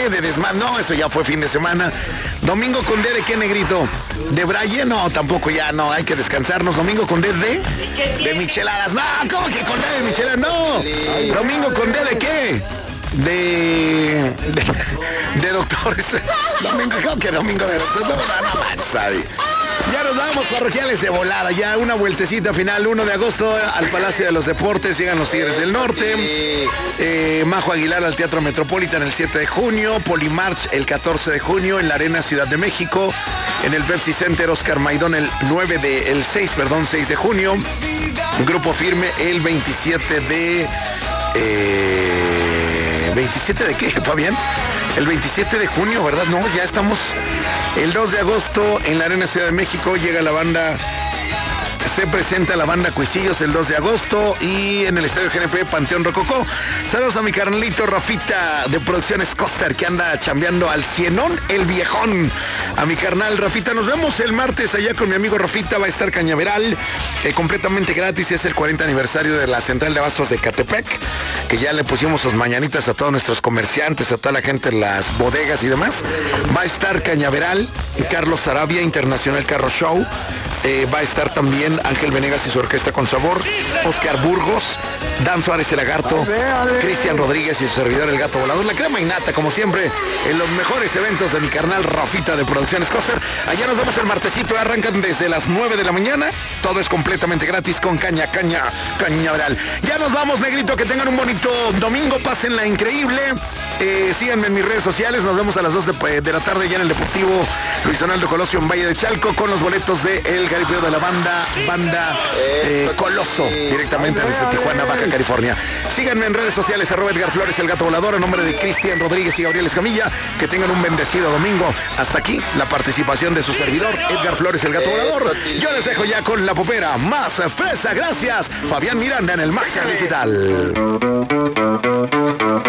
de desmadre. No, eso ya fue fin de semana. Domingo con D de qué, negrito. ¿De Braille? No, tampoco ya, no, hay que descansarnos. Domingo con D de micheladas. No, ¿cómo que con D de micheladas? No. Domingo con D de qué. De doctores. Domingo, ¿cómo que domingo de doctores? No, sabe. Ya nos vamos, parroquiales, de volada. Ya una vueltecita final, 1 de agosto al Palacio de los Deportes. Llegan los Tigres del Norte. Majo Aguilar al Teatro Metropolitan el 7 de junio. Polimarch el 14 de junio en la Arena Ciudad de México. En el Pepsi Center Oscar Maidón el 6 de junio. Grupo Firme el 27 de... ¿27 de qué, Fabián? El 27 de junio, ¿verdad? No, ya estamos... El 2 de agosto en la Arena Ciudad de México llega la banda... Se presenta la banda Cuisillos el 2 de agosto y en el Estadio GNP Panteón Rococó. Saludos a mi carnalito Rafita de Producciones Coster, que anda chambeando al cienón el viejón. A mi carnal Rafita, nos vemos el martes allá con mi amigo Rafita. Va a estar Cañaveral, completamente gratis. Es el 40 aniversario de la Central de Abastos de Catepec, que ya le pusimos sus mañanitas a todos nuestros comerciantes, a toda la gente en las bodegas y demás. Va a estar Cañaveral, Carlos Sarabia, Internacional Carro Show. Va a estar también Ángel Venegas y su orquesta con sabor, Oscar Burgos, Dan Suárez el Lagarto, Cristian Rodríguez y su servidor el Gato Volador, la crema y nata, como siempre, en los mejores eventos de mi carnal Rafita de Producciones Coster. Allá nos vemos el martesito, arrancan desde las 9 de la mañana, todo es completamente gratis con Cañaveral. Ya nos vamos, negrito, que tengan un bonito domingo, pásenla increíble. Síganme en mis redes sociales, nos vemos a las 2 de la tarde ya en el Deportivo Luis Donaldo Colosio en Valle de Chalco con los boletos de El Jaripeo de la banda Coloso, directamente desde Tijuana, Baja California. Síganme en redes sociales, @Edgar Flores, el Gato Volador, en nombre de Cristian Rodríguez y Gabriel Escamilla. Que tengan un bendecido domingo. Hasta aquí la participación de su servidor, Edgar Flores, el Gato Volador. Yo les dejo ya con la popera más fresa. Gracias, Fabián Miranda en el Máster Digital.